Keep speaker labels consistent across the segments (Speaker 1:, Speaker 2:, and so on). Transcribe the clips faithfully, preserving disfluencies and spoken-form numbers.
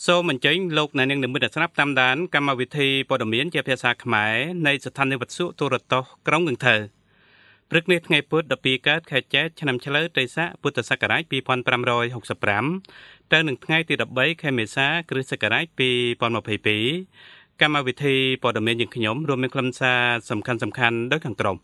Speaker 1: សូមអញ្ជើញលោកអ្នកនាងនិមិត្តស្រាប់តាមដានកម្មវិធីព័ត៌មានជាភាសាខ្មែរនៃស្ថានីយ៍វិទ្យុទូរទស្សន៍ក្រុងកន្ទើព្រឹកនេះថ្ងៃពុធដប់ពីរកើតខែចេតិឆ្នាំឆ្លូវត្រីស័កពុទ្ធសករាជពីរពាន់ប្រាំរយហុកសិបប្រាំទៅនឹងថ្ងៃទីដប់បីខែមេសាគ្រិស្តសករាជពីរពាន់ម្ភៃពីរកម្មវិធីព័ត៌មានយើងខ្ញុំរួមមានខ្លឹមសារសំខាន់សំខាន់ដូចខាងក្រោម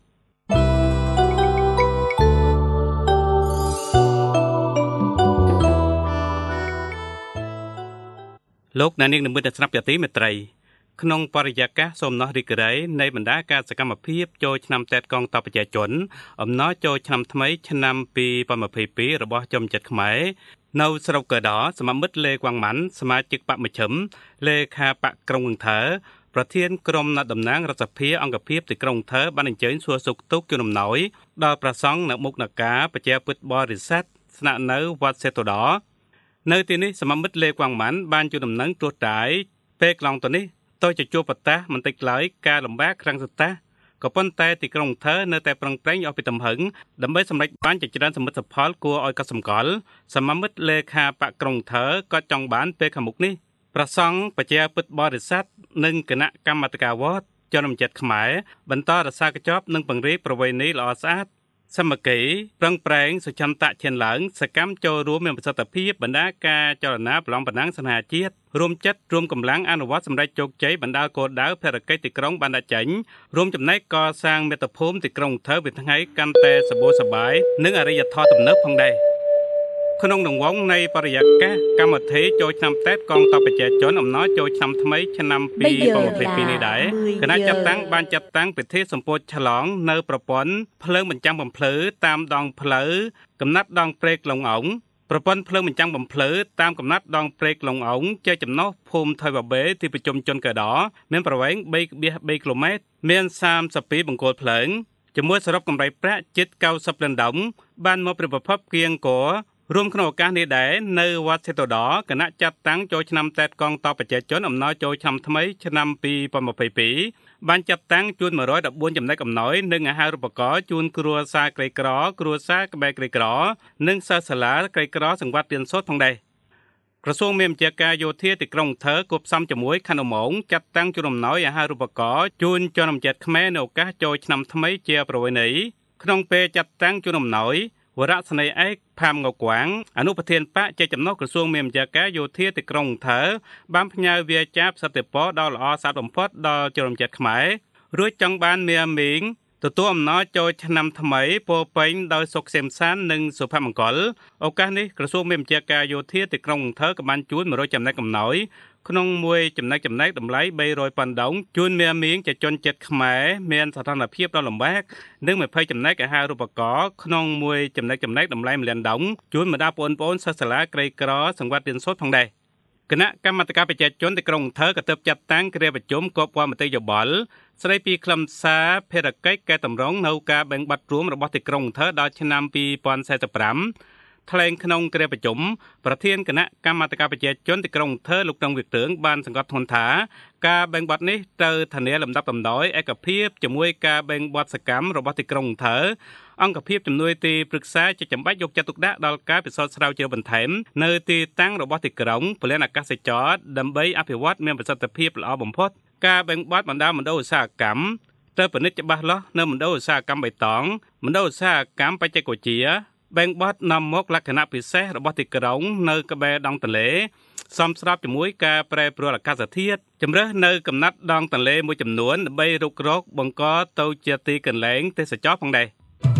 Speaker 1: លោកអ្នកនាងនិមិត្តស្រាប់ជាទីមេត្រីក្នុងបរិយាកាសសូមណោះរីករាយនៃបណ្ដាការសកម្មភាពចូលឆ្នាំតេតកងទ័ពប្រជាជនអំណរចូលឆ្នាំថ្មីឆ្នាំពីរពាន់ម្ភៃពីររបស់ជនជាតិខ្មែរនៅស្រុកកដរសមមិត្តលេកវ៉ាងម៉ាន់សមាជិកបកមជ្ឈិមលេខាបកក្រុងកន្ទើប្រធានក្រុមណាត់តំណាងរដ្ឋសភាអង្គភាពទីក្រុងកន្ទើបានអញ្ជើញសួរសុខទុក្ខជូនអំណោយដល់ព្រះសង្ឃនៅមុខនការប្រជាពុទ្ធបរិស័ទស្នាក់នៅវត្តសេតុដរនៅទីនេះសមមិត្តលេកវ៉ាងម៉ាន់បានជួនដំណឹងត្រួសត្រាយពេលកន្លងទៅនេះតើជាជួបប្រតាសមិនតិចឡើយការលំបាកខ្លាំងសតាក៏ប៉ុន្តែទីក្រុងកន្ទើនៅតែប្រឹងប្រែងអស់ពីទំហឹងដើម្បីសម្រេចបានជាច្រើនសមិទ្ធផលគួរឲ្យកត់សម្គាល់សមមិត្តលេខាបកក្រុងកន្ទើក៏ចង់បានពេលខាងមុខនេះព្រះសង្ឃប្រជាពុទ្ធបរិស័ទនិងគណៈកម្មាធិការវត្តជនជាតិខ្មែរបន្តរក្សាកញ្ចប់និងពង្រីកប្រវេណីល្អស្អាតសមគីប្រឹងប្រែងសុចន្ទៈឈានឡើងសកម្មចូលរួមមានប្រសិទ្ធភាពបណ្ដាការចលនាប្រឡងបណ្ដាំងសញ្ញាជាតិរួមចិត្តរួមកម្លាំងអនុវត្តសម្រេចជោគជ័យបណ្ដាគោលដៅភារកិច្ចទីក្រុងបានដាក់ចេញរួមចំណែកកសាងមាតុភូមិទីក្រុងកន្ទើវិថ្ងៃកាន់តែសម្បូរសប្បាយនិងអរិយធម៌ទំនើបផងដែរក្នុងរង្វង់នៃបរិយាកាសកម្មវិធីចូលឆ្នាំតេតកងទ័ពប្រជាជនអំណរចូលឆ្នាំថ្មីឆ្នាំពីរពាន់ម្ភៃពីរនេះដែរគណៈចាត់តាំងបានចាត់តាំងពិធីសម្ពោធឆ្លងនៅប្រព័ន្ធភ្លើងបញ្ចាំងបំភ្លឺតាមដងផ្លូវកំណាត់ដងព្រែកឡុងអ៊ុងប្រព័ន្ធភ្លើងបញ្ចាំងបំភ្លឺតាមកំណាត់ដងព្រែកឡុងអ៊ុងជាចំណុះភូមិថៃវ៉ាបេទីប្រជុំជនកដមានប្រវែង បីភាគបីគីឡូម៉ែត្រមានសាមសិបពីរបង្គោលភ្លើងជាមួយសរុបកម្រៃប្រាក់ជិតកៅសិបលានដុល្លារបានមកពីប្រភពគៀងកោរួមក្នុងឱកាសនេះដែរនៅវត្តសេតុដរគណៈចាត់តាំងចូលឆ្នាំតេតកងទ័ពប្រជាជនអំណរចូលឆ្នាំថ្មីឆ្នាំពីរពាន់ម្ភៃពីរបានចាត់តាំងជូនមួយរយដប់បួនចំណែកអំណោយនិងអាហារូបករណ៍ជូនគ្រួសារក្រីក្រគ្រួសារក្បែរក្រីក្រនិងសិស្សសាលាក្រីក្រសង្វាតរៀនសូត្រផងដែរក្រសួងមានវិជ្ជាការយោធាទីក្រុងកន្ទើគប់ផ្សំជាមួយខណ្ឌឧម៉ោងចាត់តាំងជូនអំណោយអាហារូបករណ៍ជូនជនជាតិខ្មែរនៅឱកាសចូលឆ្នាំថ្មីជាប្រវេណីក្នុងពេលចាត់តាំងជូនអំណោយវរៈស្នេហ៍ឯកផាមងកួាងអនុប្រធានបកជាចំណុះក្រសួងមានវិជ្ជាការយោធាទីក្រុងកន្ទើបានផ្ញើវាចាផ្សិទ្ធិពរដល់ល្អស្អាតបំផុតដល់ជនជាតិខ្មែររួចចង់បានមាមីងទទួលអំណរចូលឆ្នាំថ្មីពោពេញដោយសុខសេមសាននិងសុភមង្គលឱកាសនេះក្រសួងមានវិជ្ជាការយោធាទីក្រុងកន្ទើក៏បានជូនមួយរយចំណែកអំណោយក្នុងមួយចំណែកចំណែកតម្លៃបីរយប៉ាន់ដុងជូនមាមីងជាជនជាតិខ្មែរមានស្ថានភាពដ៏លំបាកនិងยี่สิบចំណែកអាហារូបករណ៍ក្នុងមួយចំណែកចំណែកតម្លៃមួយលានដុងជូនបណ្ដាបងប្អូនសិស្សសាលាក្រីក្រសង្វាតរៀនសូត្រផងដែរគណៈកម្មាធិការប្រជាជនទីក្រុងកន្ទើក៏ទើបចាត់តាំងគ្រាប្រជុំគប់ព័ន្ធមតិយោបល់ស្ដីពីខ្លឹមសារភារកិច្ចកែតម្រង់នៅការបែងបាត់រួមរបស់ទីក្រុងកន្ទើដល់ឆ្នាំពីរពាន់สี่สิบห้าថ្លែងក្នុងគ្រាប្រជុំប្រធានគណៈកម្មាធិការប្រជាជនទីក្រុងកន្ទើលោកតឹងវិទឿងបានសង្កត់ធ្ងន់ថាការបែងបាត់នេះត្រូវធានាលំដាប់លំដោយឯកភាពជាមួយការបែងបាត់សកម្មរបស់ទីក្រុងកន្ទើអង្គភាពជំនួយទីប្រឹក្សាជាចាំបាច់យកចិត្តទុកដាក់ដល់ការពិសោធន៍ស្រាវជ្រាវបន្ថែមនៅទីតាំងរបស់ទីក្រុងពលានអាកាសចរណ៍ដើម្បីអភិវឌ្ឍមានប្រសិទ្ធភាពល្អបំផុតការបែងបាត់បណ្ដាមណ្ឌលឧស្សាហកម្មត្រូវពិនិត្យច្បាស់លាស់នៅមណ្ឌលឧស្សាហកម្មបៃតងមណ្ឌលឧស្សាហកម្មបច្ចេកវិទ្យាបែងបាត់នាំមកលក្ខណៈពិសេសរបស់ទីក្រុងនៅក្បែរដងទន្លេសមស្របជាមួយការប្រែប្រួលអាកាសធាតុជំរើសនៅកំណាត់ដងទន្លេមួយចំនួនដើម្បីរុករកបង្កទៅជាទីកន្លែងទេសចរផងដែរ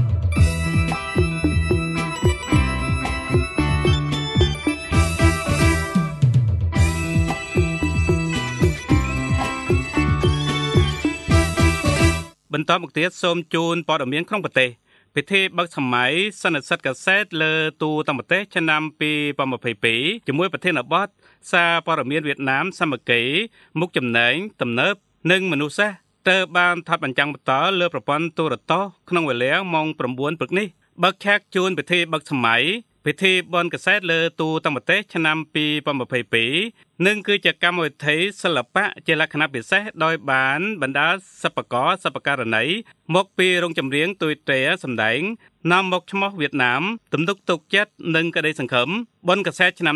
Speaker 1: បន្តមកទៀតសូមជូនព័ត៌មានក្នុងប្រទេសពិធីបើកសម័យសន្និសីទកាសែតលើទូទាំងប្រទេសឆ្នាំពីរពាន់ម្ភៃពីរជាមួយប្រធានបទសារព័ត៌មានវៀតណាមសាមគ្គីមុខចំណែងទំនើបនិងមនុស្សសាស្ត្រត្រូវបានថតបញ្ចាំងបន្តលើប្រព័ន្ធទូរទស្សន៍ក្នុងវេលាម៉ោងប្រាំបួនព្រឹកនេះបើកឆាកជូនពិធីបើកសម័យពិធីបន់កាសែតលើទូទាំងប្រទេសឆ្នាំពីរពាន់ម្ភៃពីរនិងគឺជាកម្មវិធីសិល្បៈជាលក្ខណៈពិសេសដោយបានបណ្ដាសិប្បករសិប្បករណីមកពីរោងចម្រៀងទុយត្រែសម្ដែងនាំមកឈ្មោះវៀតណាមទំនុកទុកចិត្តនិងក្តីសង្ឃឹមបន់កាសែតឆ្នាំនេះ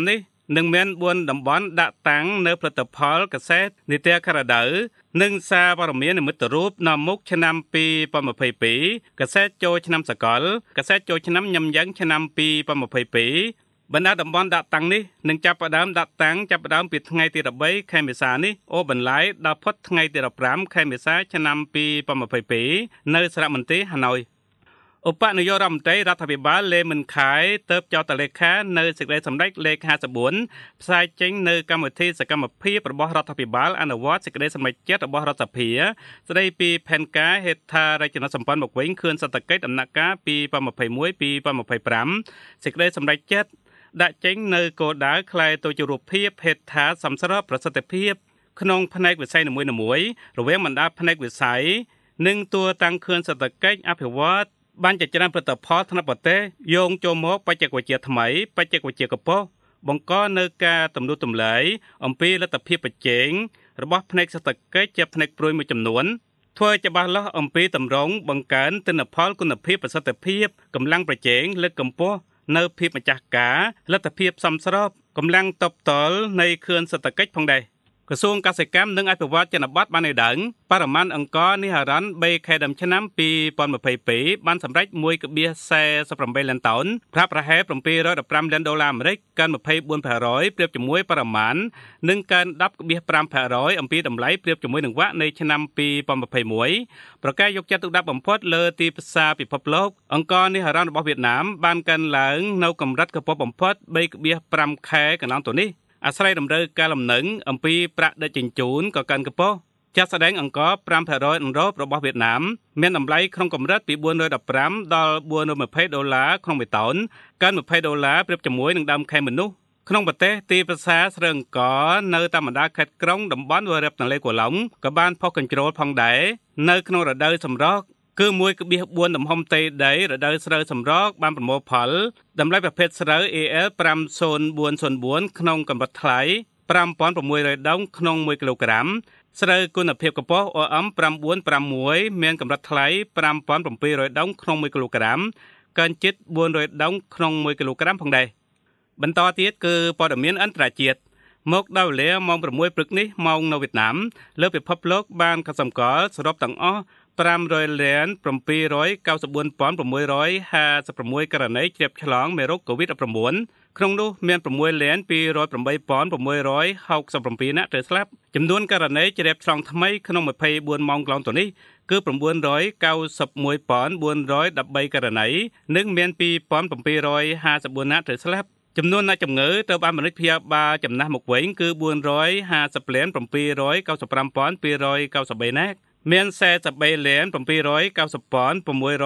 Speaker 1: នឹងមានបួនតំបន់ដាក់តាំងនៅផលិតផលកសិនីតិខរដៅនិងសារព័ត៌មាននិមិត្តរូបនាំមុខឆ្នាំពីរពាន់ម្ភៃពីរកសិចូលឆ្នាំសកលកសិចូលឆ្នាំញឹមយ៉ាងឆ្នាំពីរពាន់ម្ភៃពីរបណ្ដាតំបន់ដាក់តាំងនេះនឹងចាប់ផ្ដើមដាក់តាំងចាប់ផ្ដើមពីថ្ងៃទី13ខែមេសានេះអូបន្លាយដល់ផុតថ្ងៃទី15ខែមេសាឆ្នាំពីរពាន់ម្ភៃពីរនៅសារមន្ទីរហាណូយឧបនាយករដ្ឋមន្ត្រីរដ្ឋាភិបាលលេមិនខៃទៅចោទលេខានៅសេចក្តីសម្រេចលេខห้าสิบสี่ផ្សាយចេញនៅកម្មវិធីសកម្មភាពរបស់រដ្ឋាភិបាលអនុវត្តសេចក្តីសម្រេចចិត្តរបស់រដ្ឋសភាស្តីពីផែនការហេដ្ឋារចនាសម្ព័ន្ធមកវិញខឿនសេដ្ឋកិច្ចដំណាក់កាលពីរពាន់ម្ភៃមួយ ពីរពាន់ម្ភៃប្រាំសេចក្តីសម្រេចចិត្តដាក់ចេញនៅគោលដៅក្លាយទៅជារូបភាពហេដ្ឋាសំស្របប្រសិទ្ធភាពក្នុងផ្នែកវិស័យនីមួយៗរវាងបណ្ដាផ្នែកវិស័យនិងតួតាំងខឿនសេដ្ឋកិច្ចអភិវឌ្ឍបានជាច្រើនផលិតផលថ្នាក់ប្រទេសយោងចូលមកបច្ចេកវិទ្យាថ្មីបច្ចេកវិទ្យាកប៉ុសបង្កនៅការទំនួលទម្លាយអំពីលទ្ធភាពប្រជែងរបស់ផ្នែកសេដ្ឋកិច្ចជាផ្នែកព្រួយមួយចំនួនធ្វើច្បាស់លាស់អំពីតម្រង់បង្កើនទិន្នផលគុណភាពប្រសិទ្ធភាពកម្លាំងប្រជែងលើកកម្ពស់នៅភាពម្ចាស់ការលទ្ធភាពសមស្របកម្លាំងតបតល់នៃខឿនសេដ្ឋកិច្ចផងដែរក្រសួងកសិកម្មនិងអភិវឌ្ឍជនបទបានឲ្យដឹងបរិមាណអង្ករនេះហរ៉ាន់បីខែដើមឆ្នាំពីរពាន់ម្ភៃពីរបានសម្រេចមួយកន្លះសែសិបប្រាំលានតោនប្រាក់ប្រហែលเจ็ดร้อยสิบห้าលានដុល្លារអាមេរិកកើនยี่สิบสี่%ប្រៀបជាមួយបរិមាណនិងកើន ten point five% អំពីតម្លៃប្រៀបជាមួយនឹងវ៉ាក់នៃឆ្នាំពីរពាន់ម្ភៃមួយប្រកែកយកចិត្តទុកដាក់បំផុតលើទីផ្សារពិភពលោកអង្ករនេះហរ៉ាន់របស់វៀតណាមបានកើនឡើងនៅកម្រិតខ្ពស់បំផុត បីកន្លះខែកន្លងទៅនេះអាស្រ័យតម្រូវការលំនឹងអំពីប្រាក់ដឹកជញ្ជូនក៏កើនកម្ពស់ចាត់ស្ដែងអង្គរ five percent អឺរ៉ូបរបស់វៀតណាមមានតម្លៃក្នុងកម្រិតពីfour hundred fifteenដល់four hundred twentyដុល្លារក្នុងមួយតោនកើនtwentyដុល្លារប្រៀបជាមួយនឹងដើមខែមនុស្សក្នុងប្រទេសទីផ្សារស្រូវអង្ករនៅតាមបណ្ដាខេត្តក្រុងតំបន់វារិបទន្លេកូឡុងក៏បានផុសកញ្ជ្រោលផងដែរនៅក្នុងរដូវសម្រកគឺone point four ទំហំផ្ទៃដីរដូវស្រូវសម្រកបានប្រមូលផលតម្លៃប្រភេទស្រូវ អេ អែល five oh four oh four ក្នុងកម្រិតថ្លៃfive thousand six hundredដុងក្នុងoneគីឡូក្រាមស្រូវគុណភាពកម្ពស់ អូ អឹម nine fifty-one មានកម្រិតថ្លៃfive thousand seven hundredដុងក្នុងoneគីឡូក្រាមកើនជិតfour hundredដុងក្នុងoneគីឡូក្រាមផងដែរបន្តទៀតគឺព័ត៌មានអន្តរជាតិមកដល់វេលាម៉ោងsixព្រឹកនេះម៉ោងនៅវៀតណាមលើពិភពលោកបានកត់សម្គាល់សរុបទាំងអស់five hundredលានseven hundred ninety-four thousand six hundred fifty-sixករណីជ្រាបឆ្លងមេរោគ COVID nineteen ក្នុងនោះមានsixលានtwo hundred eight thousand six hundred sixty-sevenនាក់ត្រូវស្លាប់ចំនួនករណីជ្រាបឆ្លងថ្មីក្នុងtwenty-fourម៉ោងកន្លងទៅនេះគឺnine hundred ninety-one thousand four hundred thirteenករណីនិងមានtwo thousand seven hundred fifty-fourនាក់ត្រូវស្លាប់ចំនួនអ្នកជំងឺត្រូវបានមនុស្សព្យាបាលចំណាស់មកវិញគឺfour hundred fiftyលានseven hundred ninety-five thousand two hundred ninety-threeនាក់មានforty-threeលានseven hundred ninety thousand six hundred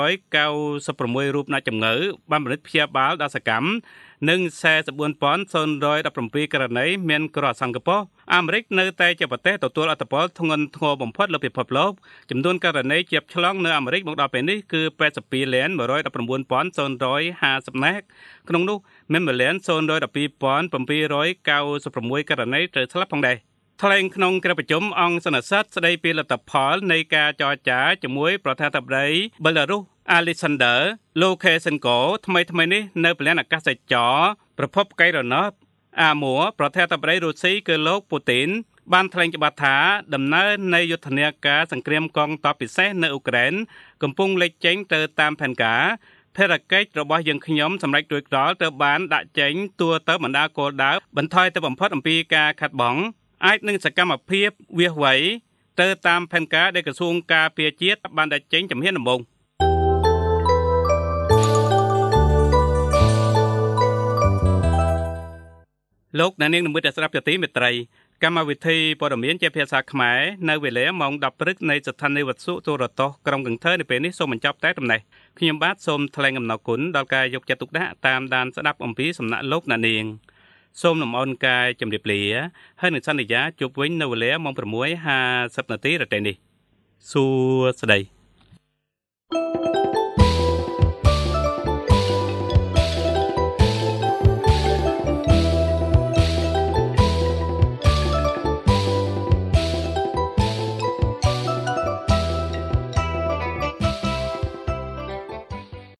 Speaker 1: ninety-sixរូបអ្នកជំងឺបានពិនិត្យព្យាបាលដល់សកម្មនិងforty-four thousand one hundred seventeenករណីមានគ្រោះអាសន្នកំពុះអាមេរិកនៅតែជាប្រទេសទទួលឥទ្ធិពលធ្ងន់ធ្ងរបំផុតលើពិភពលោកចំនួនករណីជ្រាបឆ្លងនៅអាមេរិកមកដល់ពេលនេះគឺeighty-twoលានone hundred nineteen thousand seven hundred fiftyនាក់ក្នុងនោះមានoneលានone hundred twelve thousand seven hundred ninety-sixករណីត្រូវស្លាប់ផងដែរថ្លែងក្នុងកិច្ចប្រជុំអង្គសន្និសីទស្ដីពីលទ្ធផលនៃការចរចាជាមួយប្រធានាធិបតីបេឡារុស Alexander Lukashenko ថ្មីថ្មីនេះនៅពលានអាកាសចរប្រភពកៃរណោះអាមួប្រធានាធិបតីរុស្ស៊ីគឺលោកពូទីនបានថ្លែងច្បាស់ថាដំណើរនៃយុទ្ធនាការសង្គ្រាមកងទ័ពពិសេសនៅអ៊ុក្រែនកំពុងលេចចេញទៅតាមផែនការភារកិច្ចរបស់យើងខ្ញុំសម្រាប់ដោយដល់ទៅបានដាក់ចេញទួទៅបណ្ដាគោលដៅបន្ថយទៅបំផុតអំពីការខាត់បងអាចនឹងសកម្មភាពវាសវៃទៅតាមផែនការដែលក្រសួងការពារជាតិបានដាក់ចេញជំហានដំបូងលោកអ្នកនាងនឹងមើលតែស្ដាប់ជាទីមេត្រីកម្មវិធីព័ត៌មានជាភាសាខ្មែរនៅវេលាម៉ោងtenព្រឹកនៃស្ថានីយ៍វិទ្យុទូរទស្សន៍ក្រុងកន្ធើនៅពេលនេះសូមបញ្ចប់តែប៉ុណ្ណេះខ្ញុំបាទសូមថ្លែងអំណរគុណដល់ការយកចិត្តទុកដាក់តាមដានស្ដាប់អំពីសំណាក់លោកអ្នកនាងសូមលំអរកាយជម្រាបលាហើយនឹងសន្យាជួបវិញនៅវេលាម៉ោងsix fiftyនាទីរទេនេះសួស្តី